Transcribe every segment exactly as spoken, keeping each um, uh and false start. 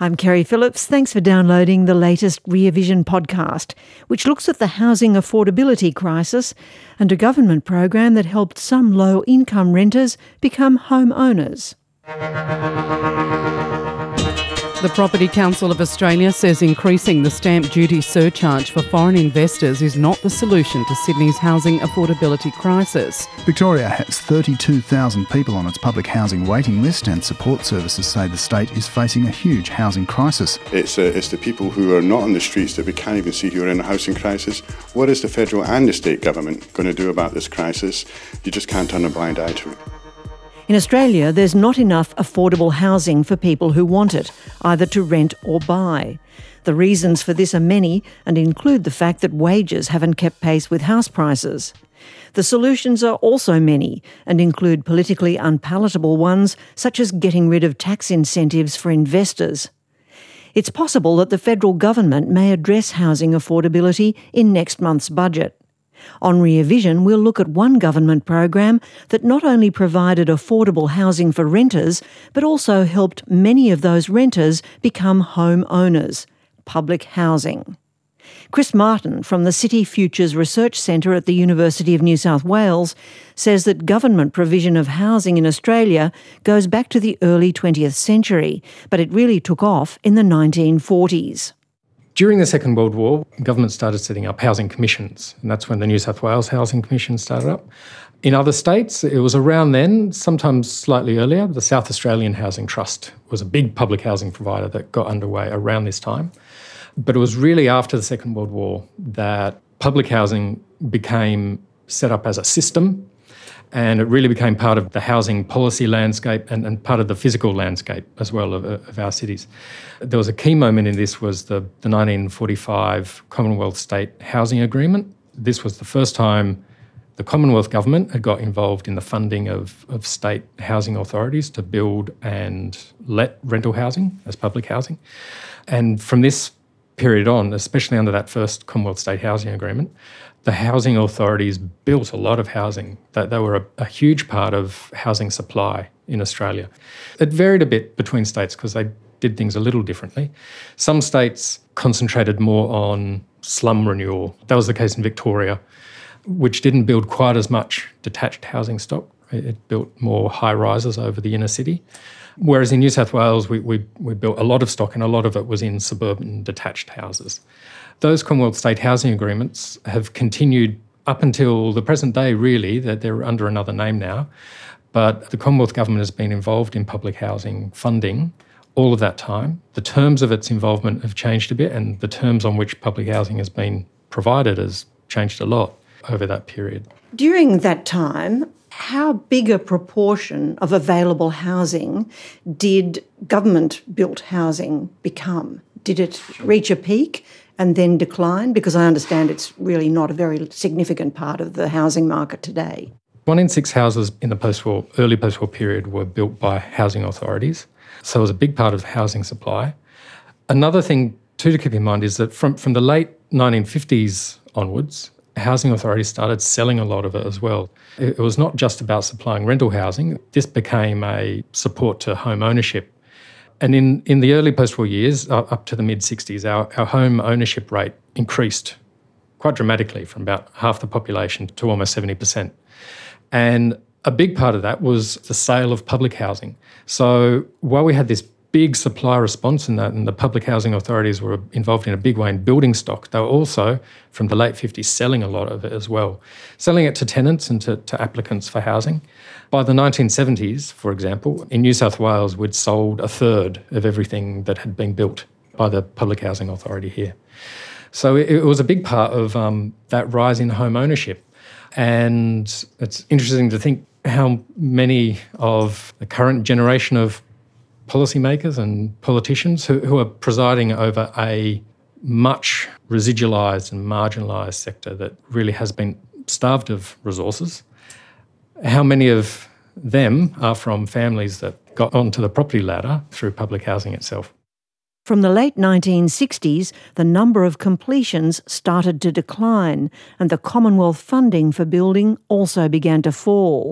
I'm Kerry Phillips. Thanks for downloading the latest Rear Vision podcast, which looks at the housing affordability crisis and a government program that helped some low-income renters become homeowners. The Property Council of Australia says increasing the stamp duty surcharge for foreign investors is not the solution to Sydney's housing affordability crisis. Victoria has thirty-two thousand people on its public housing waiting list, and support services say the state is facing a huge housing crisis. It's, uh, it's the people who are not on the streets that we can't even see who are in a housing crisis. What is the federal and the state government going to do about this crisis? You just can't turn a blind eye to it. In Australia, there's not enough affordable housing for people who want it, either to rent or buy. The reasons for this are many and include the fact that wages haven't kept pace with house prices. The solutions are also many and include politically unpalatable ones, such as getting rid of tax incentives for investors. It's possible that the federal government may address housing affordability in next month's budget. On Rear Vision, we'll look at one government program that not only provided affordable housing for renters, but also helped many of those renters become home owners: public housing. Chris Martin from the City Futures Research Centre at the University of New South Wales says that government provision of housing in Australia goes back to the early twentieth century, but it really took off in the nineteen forties. During the Second World War, government started setting up housing commissions, and that's when the New South Wales Housing Commission started up. In other states, it was around then, sometimes slightly earlier, the South Australian Housing Trust was a big public housing provider that got underway around this time. But it was really after the Second World War that public housing became set up as a system, and it really became part of the housing policy landscape and, and part of the physical landscape as well of, of our cities. There was a key moment in this was the, the nineteen forty-five Commonwealth State Housing Agreement. This was the first time the Commonwealth Government had got involved in the funding of, of state housing authorities to build and let rental housing as public housing. And from this period on, especially under that first Commonwealth State Housing Agreement, the housing authorities built a lot of housing. That they were a, a huge part of housing supply in Australia. It varied a bit between states because they did things a little differently. Some states concentrated more on slum renewal. That was the case in Victoria, which didn't build quite as much detached housing stock. It, it built more high-rises over the inner city. Whereas in New South Wales, we, we, we built a lot of stock, and a lot of it was in suburban detached houses. Those Commonwealth State Housing Agreements have continued up until the present day, really, that they're under another name now. But the Commonwealth Government has been involved in public housing funding all of that time. The terms of its involvement have changed a bit, and the terms on which public housing has been provided has changed a lot over that period. During that time, how big a proportion of available housing did government-built housing become? Did it reach a peak and then decline? Because I understand it's really not a very significant part of the housing market today. One in six houses in the post-war, early post-war period were built by housing authorities. So it was a big part of housing supply. Another thing too to keep in mind is that from, from the late nineteen fifties onwards, housing authorities started selling a lot of it as well. It, it was not just about supplying rental housing. This became a support to home ownership. And in, in the early post-war years, uh, up to the mid-sixties, our, our home ownership rate increased quite dramatically from about half the population to almost seventy percent. And a big part of that was the sale of public housing. So while we had this big supply response in that, and the public housing authorities were involved in a big way in building stock, they were also, from the late fifties, selling a lot of it as well, selling it to tenants and to, to applicants for housing. By the nineteen seventies, for example, in New South Wales, we'd sold a third of everything that had been built by the Public Housing Authority here. So it, it was a big part of um, that rise in home ownership. And it's interesting to think how many of the current generation of policymakers and politicians who, who are presiding over a much residualised and marginalised sector that really has been starved of resources, how many of them are from families that got onto the property ladder through public housing itself. From the late nineteen sixties, the number of completions started to decline and the Commonwealth funding for building also began to fall.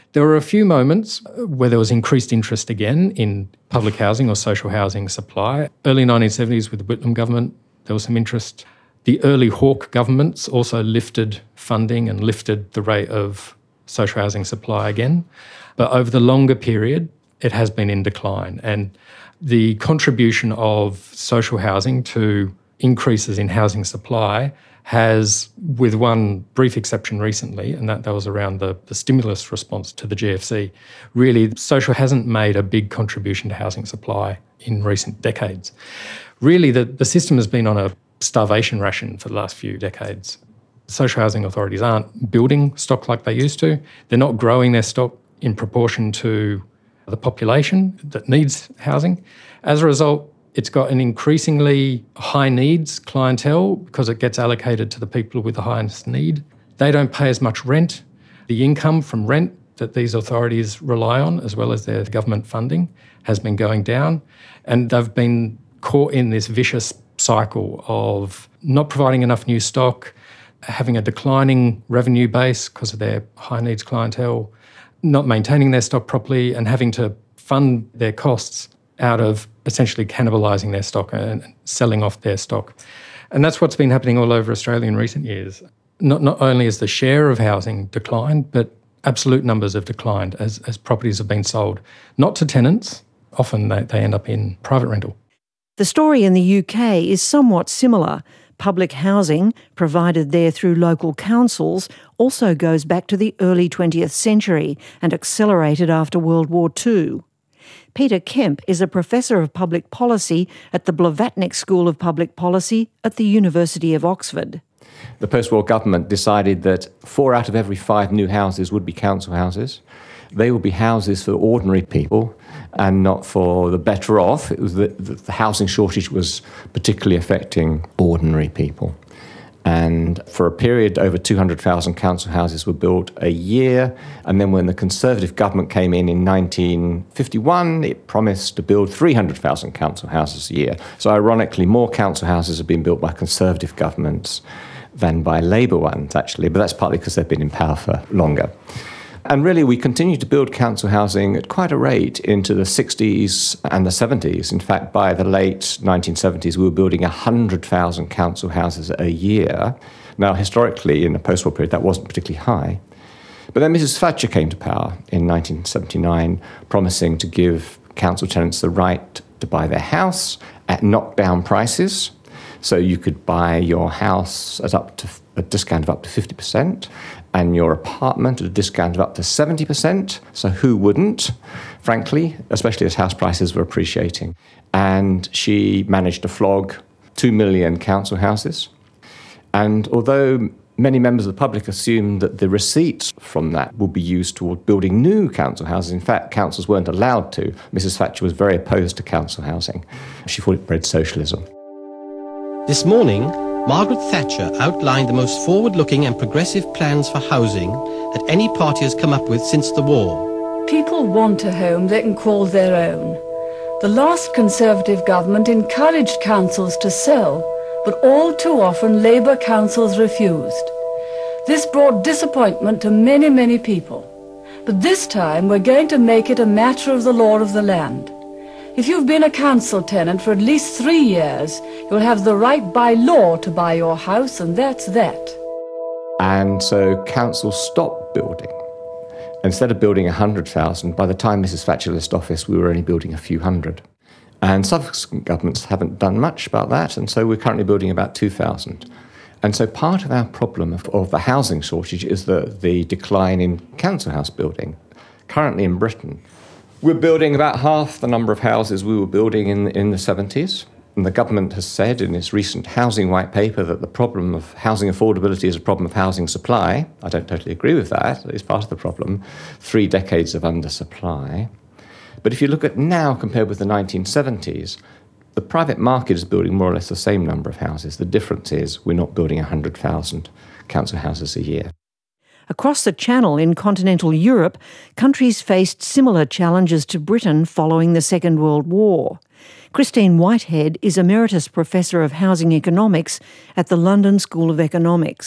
There were a few moments where there was increased interest again in public housing or social housing supply. Early nineteen seventies with the Whitlam government, there was some interest. The early Hawke governments also lifted funding and lifted the rate of social housing supply again. But over the longer period, it has been in decline. And the contribution of social housing to increases in housing supply has, with one brief exception recently, and that, that was around the, the stimulus response to the G F C, really social hasn't made a big contribution to housing supply in recent decades. Really, the, the system has been on a starvation ration for the last few decades. Social housing authorities aren't building stock like they used to. They're not growing their stock in proportion to the population that needs housing. As a result, it's got an increasingly high needs clientele because it gets allocated to the people with the highest need. They don't pay as much rent. The income from rent that these authorities rely on, as well as their government funding, has been going down. And they've been caught in this vicious cycle of not providing enough new stock, having a declining revenue base because of their high needs clientele, not maintaining their stock properly, and having to fund their costs out of essentially cannibalising their stock and selling off their stock. And that's what's been happening all over Australia in recent years. Not not only has the share of housing declined, but absolute numbers have declined as, as properties have been sold, not to tenants. Often they, they end up in private rental. The story in the U K is somewhat similar. Public housing, provided there through local councils, also goes back to the early twentieth century and accelerated after World War Two. Peter Kemp is a professor of public policy at the Blavatnik School of Public Policy at the University of Oxford. The post-war government decided that four out of every five new houses would be council houses. They would be houses for ordinary people and not for the better off. It was the, the housing shortage was particularly affecting ordinary people. And for a period, over two hundred thousand council houses were built a year. And then when the Conservative government came in in nineteen fifty-one, it promised to build three hundred thousand council houses a year. So ironically, more council houses have been built by Conservative governments than by Labour ones, actually. But that's partly because they've been in power for longer. And really, we continued to build council housing at quite a rate into the sixties and the seventies. In fact, by the late nineteen seventies, we were building one hundred thousand council houses a year. Now, historically, in the post-war period, that wasn't particularly high. But then Missus Thatcher came to power in nineteen seventy-nine, promising to give council tenants the right to buy their house at knockdown prices. So you could buy your house at up to a discount of up to fifty percent and your apartment at a discount of up to seventy percent. So who wouldn't, frankly, especially as house prices were appreciating. And she managed to flog two million council houses. And although many members of the public assumed that the receipts from that would be used toward building new council houses, in fact, councils weren't allowed to. Missus Thatcher was very opposed to council housing. She thought it bred socialism. This morning, Margaret Thatcher outlined the most forward-looking and progressive plans for housing that any party has come up with since the war. People want a home they can call their own. The last Conservative government encouraged councils to sell, but all too often Labour councils refused. This brought disappointment to many, many people. But this time we're going to make it a matter of the law of the land. If you've been a council tenant for at least three years, you'll have the right by law to buy your house, and that's that. And so councils stopped building. Instead of building one hundred thousand, by the time Missus Thatcher left office, we were only building a few hundred. And subsequent governments haven't done much about that, and so we're currently building about two thousand. And so part of our problem of, of the housing shortage is the, the decline in council house building. Currently in Britain, we're building about half the number of houses we were building in, in the seventies. And the government has said in its recent housing white paper that the problem of housing affordability is a problem of housing supply. I don't totally agree with that. It's part of the problem. Three decades of undersupply. But if you look at now compared with the nineteen seventies, the private market is building more or less the same number of houses. The difference is we're not building one hundred thousand council houses a year. Across the Channel in continental Europe, countries faced similar challenges to Britain following the Second World War. Christine Whitehead is Emeritus Professor of Housing Economics at the London School of Economics.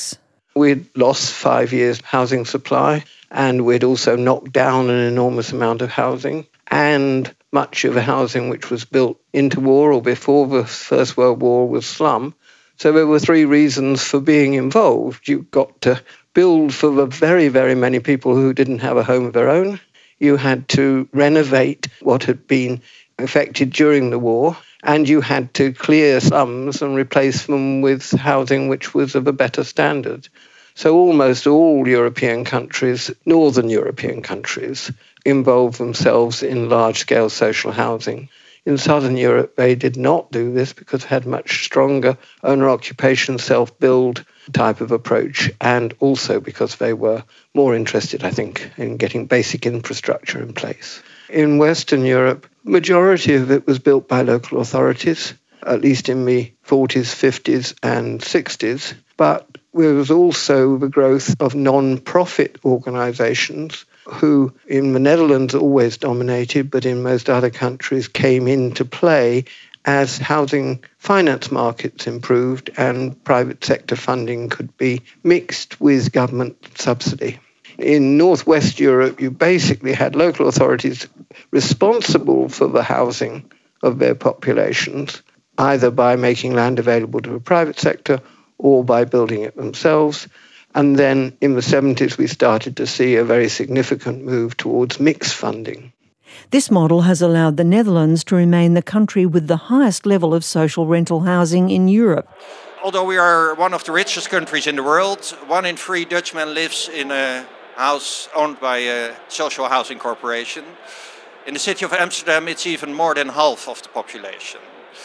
We'd lost five years' housing supply, and we'd also knocked down an enormous amount of housing, and much of the housing which was built into war or before the First World War was slum. So there were three reasons for being involved. You got to build for the very, very many people who didn't have a home of their own. You had to renovate what had been affected during the war, and you had to clear slums and replace them with housing which was of a better standard. So almost all European countries, Northern European countries, involved themselves in large-scale social housing. In Southern Europe, they did not do this because they had much stronger owner-occupation, self-build type of approach, and also because they were more interested, I think, in getting basic infrastructure in place. In Western Europe, the majority of it was built by local authorities, at least in the forties, fifties and sixties, but there was also the growth of non-profit organisations who in the Netherlands always dominated, but in most other countries came into play as housing finance markets improved and private sector funding could be mixed with government subsidy. In Northwest Europe, you basically had local authorities responsible for the housing of their populations, either by making land available to the private sector or by building it themselves. And then in the seventies, we started to see a very significant move towards mixed funding. This model has allowed the Netherlands to remain the country with the highest level of social rental housing in Europe. Although we are one of the richest countries in the world, one in three Dutchmen lives in a house owned by a social housing corporation. In the city of Amsterdam, it's even more than half of the population.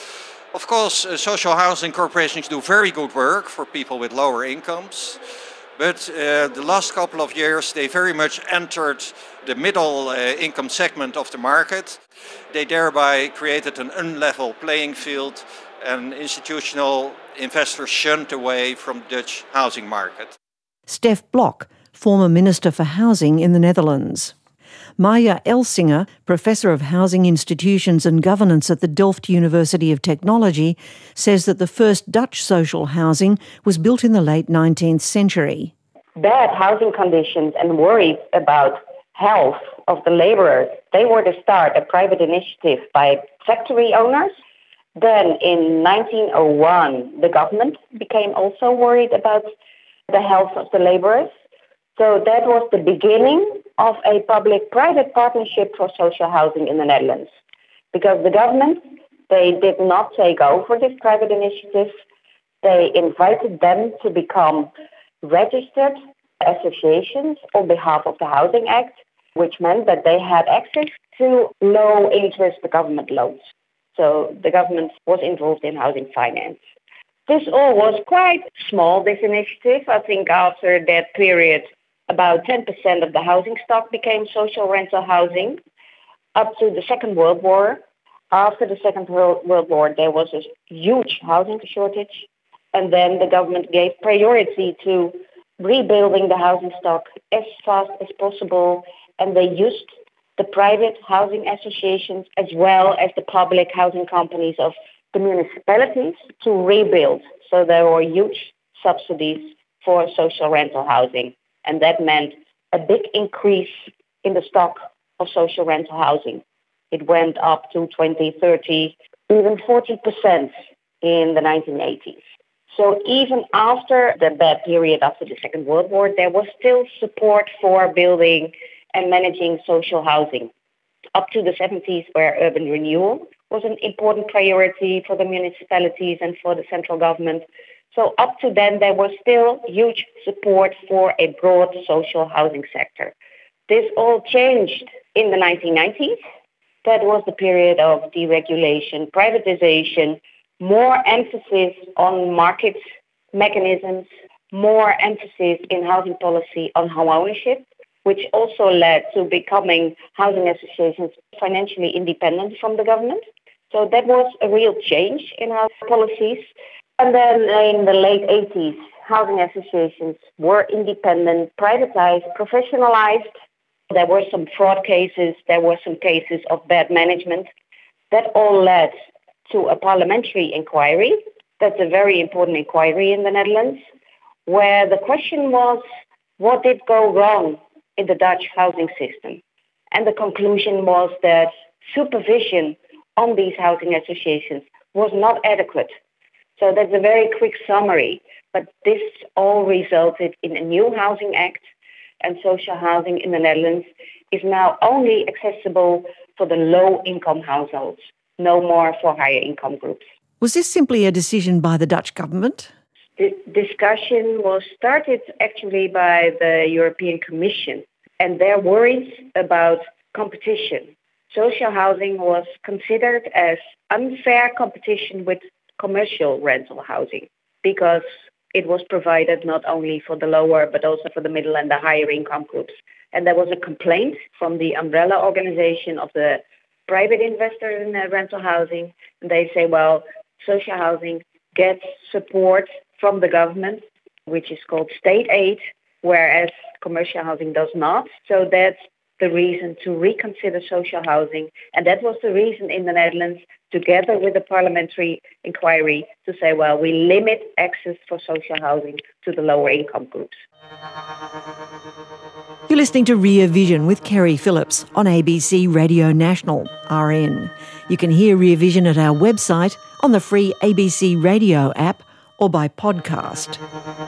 Of course, uh, social housing corporations do very good work for people with lower incomes. But uh, the last couple of years, they very much entered the middle uh, income segment of the market. They thereby created an unlevel playing field, and institutional investors shunned away from the Dutch housing market. Stef Blok, former Minister for Housing in the Netherlands. Maya Elsinger, Professor of Housing Institutions and Governance at the Delft University of Technology, says that the first Dutch social housing was built in the late nineteenth century. Bad housing conditions and worries about health of the labourers, they were the start of private initiative by factory owners. Then in nineteen oh one, the government became also worried about the health of the labourers. So that was the beginning of a public-private partnership for social housing in the Netherlands. Because the government, they did not take over this private initiative. They invited them to become registered associations on behalf of the Housing Act, which meant that they had access to low-interest government loans. So the government was involved in housing finance. This all was quite small, this initiative. I think after that period, about ten percent of the housing stock became social rental housing, up to the Second World War. After the Second World War, there was a huge housing shortage, and then the government gave priority to rebuilding the housing stock as fast as possible, and they used the private housing associations as well as the public housing companies of the municipalities to rebuild. So there were huge subsidies for social rental housing. And that meant a big increase in the stock of social rental housing. It went up to twenty, thirty, even forty percent in the nineteen eighties. So even after the bad period after the Second World War, there was still support for building and managing social housing. Up to the seventies, where urban renewal was an important priority for the municipalities and for the central government. So up to then, there was still huge support for a broad social housing sector. This all changed in the nineteen nineties. That was the period of deregulation, privatization, more emphasis on market mechanisms, more emphasis in housing policy on home ownership, which also led to becoming housing associations financially independent from the government. So that was a real change in our policies. And then in the late eighties, housing associations were independent, privatized, professionalized. There were some fraud cases. There were some cases of bad management. That all led to a parliamentary inquiry. That's a very important inquiry in the Netherlands where the question was, what did go wrong in the Dutch housing system? And the conclusion was that supervision on these housing associations was not adequate. So that's a very quick summary, but this all resulted in a new Housing Act, and social housing in the Netherlands is now only accessible for the low-income households, no more for higher income groups. Was this simply a decision by the Dutch government? The discussion was started actually by the European Commission, and their worries about competition. Social housing was considered as unfair competition with commercial rental housing because it was provided not only for the lower but also for the middle and the higher income groups. And there was a complaint from the umbrella organization of the private investors in the rental housing. And they say, well, social housing gets support from the government, which is called state aid, whereas commercial housing does not. So that's the reason to reconsider social housing. And that was the reason in the Netherlands, together with the parliamentary inquiry, to say, well, we limit access for social housing to the lower income groups. You're listening to Rear Vision with Kerry Phillips on A B C Radio National, R N. You can hear Rear Vision at our website, on the free A B C Radio app, or by podcast.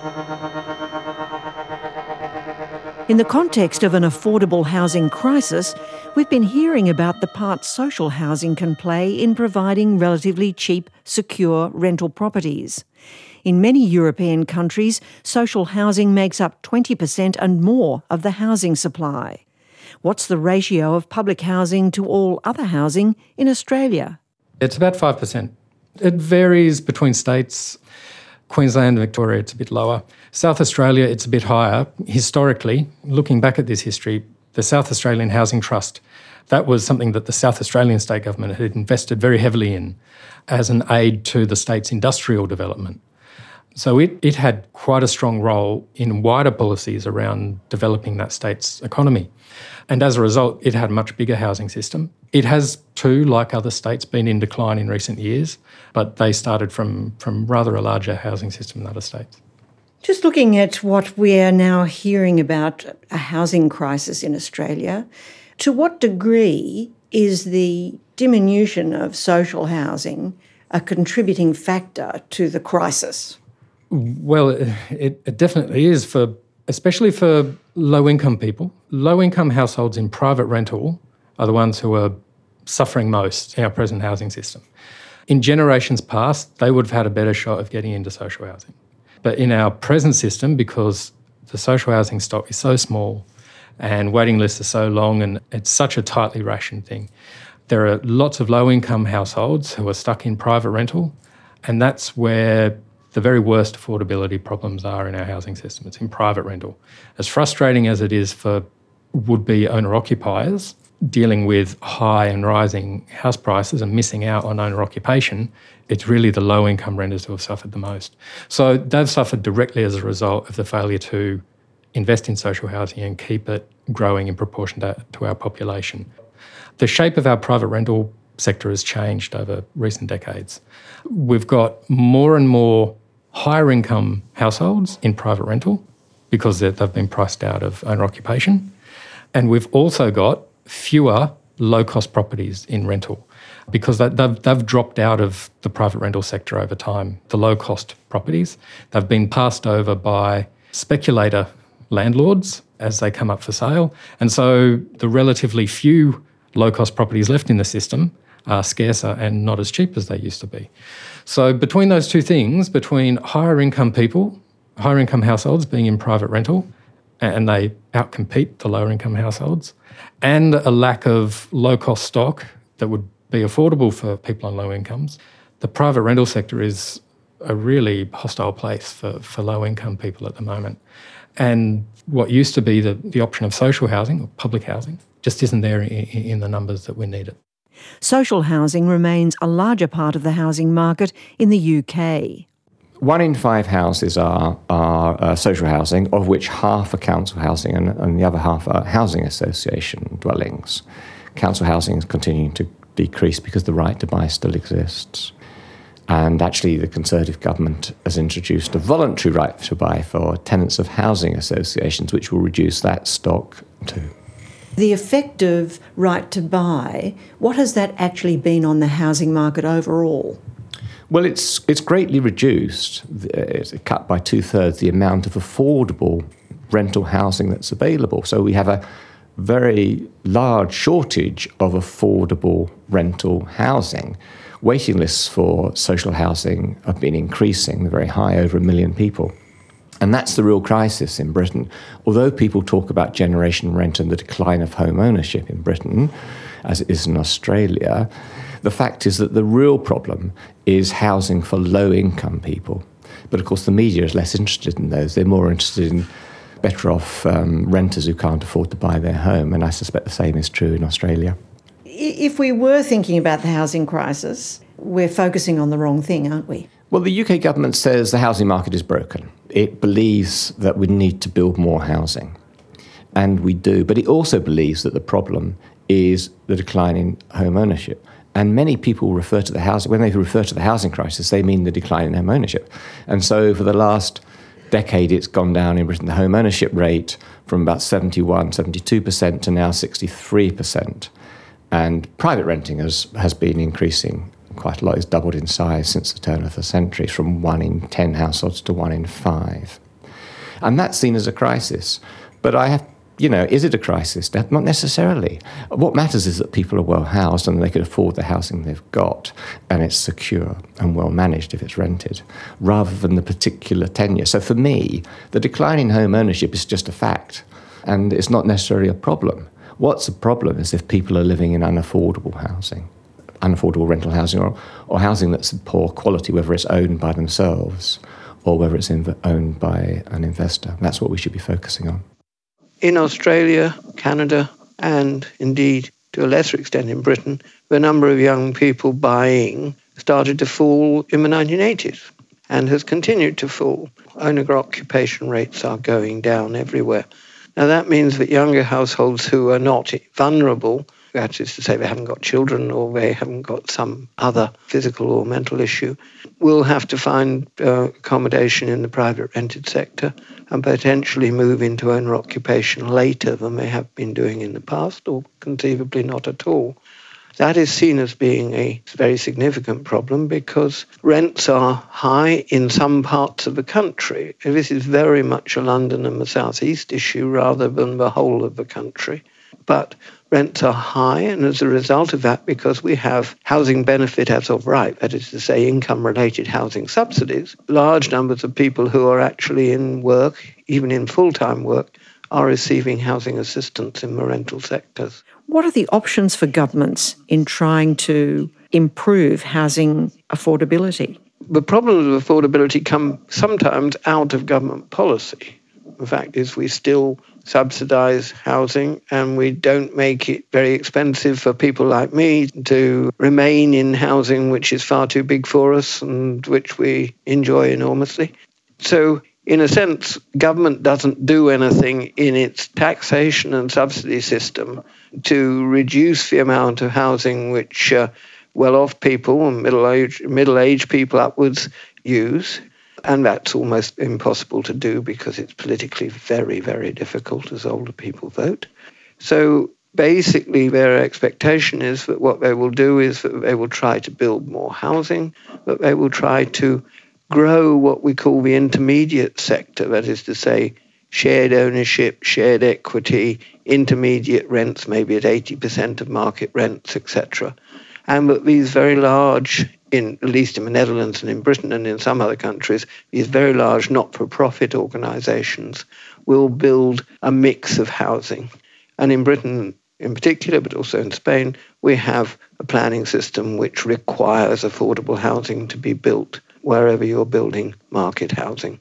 In the context of an affordable housing crisis, we've been hearing about the part social housing can play in providing relatively cheap, secure rental properties. In many European countries, social housing makes up twenty percent and more of the housing supply. What's the ratio of public housing to all other housing in Australia? It's about five percent. It varies between states. Queensland and Victoria, it's a bit lower. South Australia, it's a bit higher. Historically, looking back at this history, the South Australian Housing Trust, that was something that the South Australian state government had invested very heavily in as an aid to the state's industrial development. So it, it had quite a strong role in wider policies around developing that state's economy. And as a result, it had a much bigger housing system. It has too, like other states, been in decline in recent years, but they started from, from rather a larger housing system than other states. Just looking at what we're now hearing about a housing crisis in Australia, to what degree is the diminution of social housing a contributing factor to the crisis? Well, it, it definitely is, for especially for low-income people. Low-income households in private rental are the ones who are suffering most in our present housing system. In generations past, they would have had a better shot of getting into social housing. But in our present system, because the social housing stock is so small and waiting lists are so long and it's such a tightly rationed thing, there are lots of low-income households who are stuck in private rental, and that's where the very worst affordability problems are in our housing system. It's in private rental. As frustrating as it is for would-be owner-occupiers dealing with high and rising house prices and missing out on owner occupation, it's really the low-income renters who have suffered the most. So they've suffered directly as a result of the failure to invest in social housing and keep it growing in proportion to, to our population. The shape of our private rental sector has changed over recent decades. We've got more and more higher income households in private rental because they've been priced out of owner occupation. And we've also got fewer low-cost properties in rental because they've, they've dropped out of the private rental sector over time. The low-cost properties, they've been passed over by speculator landlords as they come up for sale. And so the relatively few low-cost properties left in the system are scarcer and not as cheap as they used to be. So between those two things, between higher income people, higher income households being in private rental, and they outcompete the lower income households, and a lack of low-cost stock that would be affordable for people on low incomes, the private rental sector is a really hostile place for, for low-income people at the moment. And what used to be the, the option of social housing or public housing just isn't there in, in the numbers that we need it. Social housing remains a larger part of the housing market in the U K. One in five houses are, are uh, social housing, of which half are council housing and, and the other half are housing association dwellings. Council housing is continuing to decrease because the right to buy still exists. And And actually the Conservative government has introduced a voluntary right to buy for tenants of housing associations, which will reduce that stock too. The effective right to buy, what has that actually been on the housing market overall? Well, it's it's greatly reduced. It's cut by two-thirds the amount of affordable rental housing that's available. So we have a very large shortage of affordable rental housing. Waiting lists for social housing have been increasing. They're very high, over a million people. And that's the real crisis in Britain. Although people talk about generation rent and the decline of home ownership in Britain, as it is in Australia, the fact is that the real problem is housing for low-income people. But of course the media is less interested in those. They're more interested in better off um, renters who can't afford to buy their home, and I suspect the same is true in Australia. If we were thinking about the housing crisis, we're focusing on the wrong thing, aren't we? Well, the U K government says the housing market is broken. It believes that we need to build more housing, and we do, but it also believes that the problem is the decline in home ownership. And many people refer to the housing, when they refer to the housing crisis, they mean the decline in home ownership. And so for the last decade, it's gone down in Britain, the home ownership rate from about seventy-one, seventy-two percent to now sixty-three percent. And private renting has, has been increasing quite a lot. It's doubled in size since the turn of the century, from one in ten households to one in five. And that's seen as a crisis. But I have, you know, is it a crisis? Not necessarily. What matters is that people are well housed and they can afford the housing they've got, and it's secure and well managed if it's rented, rather than the particular tenure. So for me, the decline in home ownership is just a fact, and it's not necessarily a problem. What's a problem is if people are living in unaffordable housing, unaffordable rental housing, or, or housing that's poor quality, whether it's owned by themselves or whether it's inv- owned by an investor. That's what we should be focusing on. In Australia, Canada, and indeed to a lesser extent in Britain, the number of young people buying started to fall in the nineteen eighties and has continued to fall. Owner-occupation rates are going down everywhere. Now that means that younger households who are not vulnerable, that is to say they haven't got children or they haven't got some other physical or mental issue, will have to find uh, accommodation in the private rented sector and potentially move into owner occupation later than they have been doing in the past, or conceivably not at all. That is seen as being a very significant problem because rents are high in some parts of the country. This is very much a London and the South East issue rather than the whole of the country. But rents are high, and as a result of that, because we have housing benefit as of right, that is to say income-related housing subsidies, large numbers of people who are actually in work, even in full-time work, are receiving housing assistance in the rental sectors. What are the options for governments in trying to improve housing affordability? The problems of affordability come sometimes out of government policy. The fact is we still subsidise housing and we don't make it very expensive for people like me to remain in housing which is far too big for us and which we enjoy enormously. So in a sense, government doesn't do anything in its taxation and subsidy system to reduce the amount of housing which uh, well-off people and middle-aged middle-aged people upwards use. And that's almost impossible to do because it's politically very, very difficult as older people vote. So basically their expectation is that what they will do is that they will try to build more housing, that they will try to grow what we call the intermediate sector, that is to say shared ownership, shared equity, intermediate rents, maybe at eighty percent of market rents, et cetera. And that these very large, in at least in the Netherlands and in Britain and in some other countries, these very large not-for-profit organisations will build a mix of housing. And in Britain in particular, but also in Spain, we have a planning system which requires affordable housing to be built wherever you're building market housing.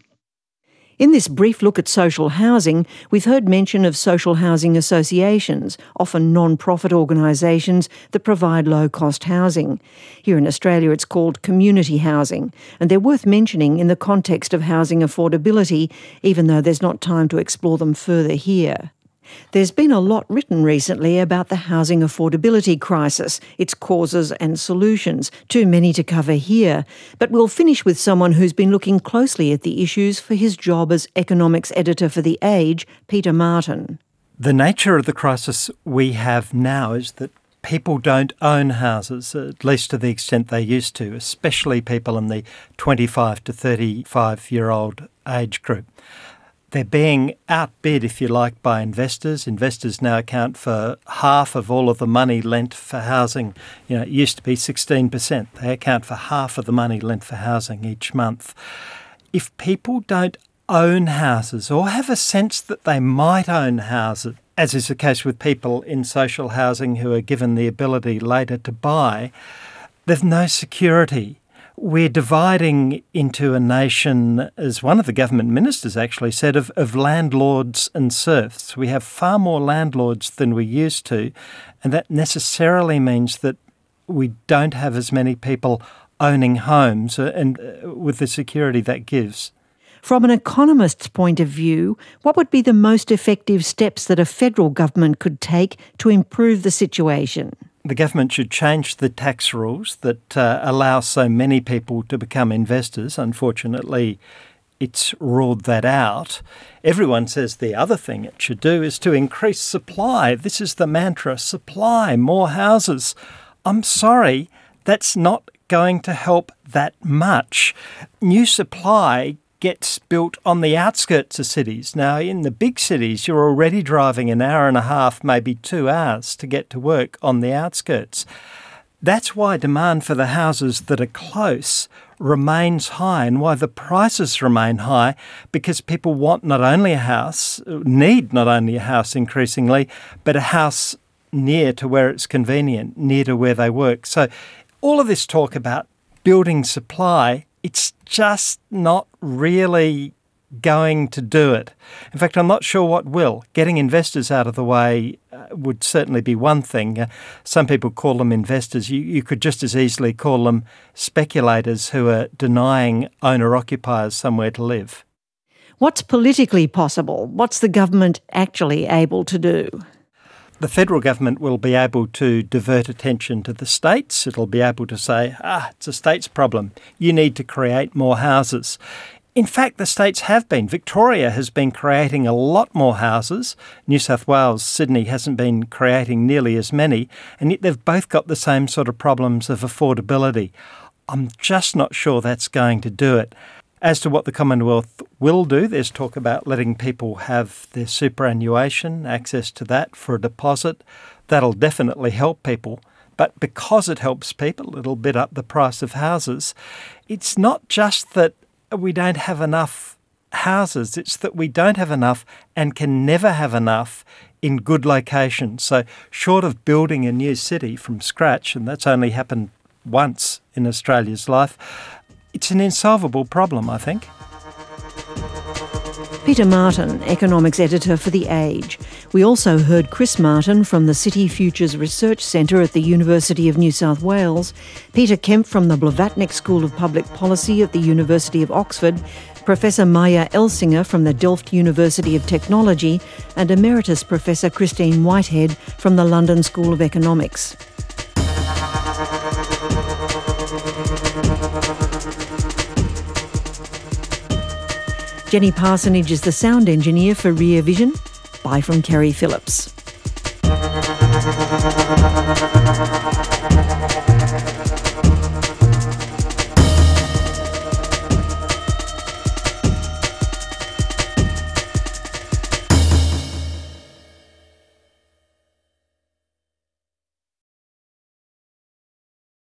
In this brief look at social housing, we've heard mention of social housing associations, often non-profit organisations that provide low-cost housing. Here in Australia it's called community housing, and they're worth mentioning in the context of housing affordability, even though there's not time to explore them further here. There's been a lot written recently about the housing affordability crisis, its causes and solutions, too many to cover here. But we'll finish with someone who's been looking closely at the issues for his job as economics editor for The Age, Peter Martin. The nature of the crisis we have now is that people don't own houses, at least to the extent they used to, especially people in the twenty-five to thirty-five-year-old age group. They're being outbid, if you like, by investors. Investors now account for half of all of the money lent for housing. You know, it used to be sixteen percent. They account for half of the money lent for housing each month. If people don't own houses or have a sense that they might own houses, as is the case with people in social housing who are given the ability later to buy, there's no security. We're dividing into a nation, as one of the government ministers actually said, of, of landlords and serfs. We have far more landlords than we used to, and that necessarily means that we don't have as many people owning homes and uh, with the security that gives. From an economist's point of view, what would be the most effective steps that a federal government could take to improve the situation? The government should change the tax rules that uh, allow so many people to become investors. Unfortunately, it's ruled that out. Everyone says the other thing it should do is to increase supply. This is the mantra: supply, more houses. I'm sorry, that's not going to help that much. New supply gets built on the outskirts of cities. Now, in the big cities, you're already driving an hour and a half, maybe two hours to get to work on the outskirts. That's why demand for the houses that are close remains high and why the prices remain high, because people want not only a house, need not only a house increasingly, but a house near to where it's convenient, near to where they work. So all of this talk about building supply, it's just not really going to do it. In fact, I'm not sure what will. Getting investors out of the way uh, would certainly be one thing. Uh, some people call them investors. You, you could just as easily call them speculators who are denying owner-occupiers somewhere to live. What's politically possible? What's the government actually able to do? The federal government will be able to divert attention to the states. It'll be able to say, ah, it's a state's problem. You need to create more houses. In fact, the states have been. Victoria has been creating a lot more houses. New South Wales, Sydney hasn't been creating nearly as many, and yet they've both got the same sort of problems of affordability. I'm just not sure that's going to do it. As to what the Commonwealth will do, there's talk about letting people have their superannuation, access to that for a deposit. That'll definitely help people. But because it helps people, it'll bid up the price of houses. It's not just that we don't have enough houses, it's that we don't have enough and can never have enough in good locations. So short of building a new city from scratch, and that's only happened once in Australia's life, it's an insolvable problem, I think. Peter Martin, economics editor for The Age. We also heard Chris Martin from the City Futures Research Centre at the University of New South Wales, Peter Kemp from the Blavatnik School of Public Policy at the University of Oxford, Professor Maya Elsinger from the Delft University of Technology, and Emeritus Professor Christine Whitehead from the London School of Economics. Jenny Parsonage is the sound engineer for Rear Vision. Bye from Kerry Phillips.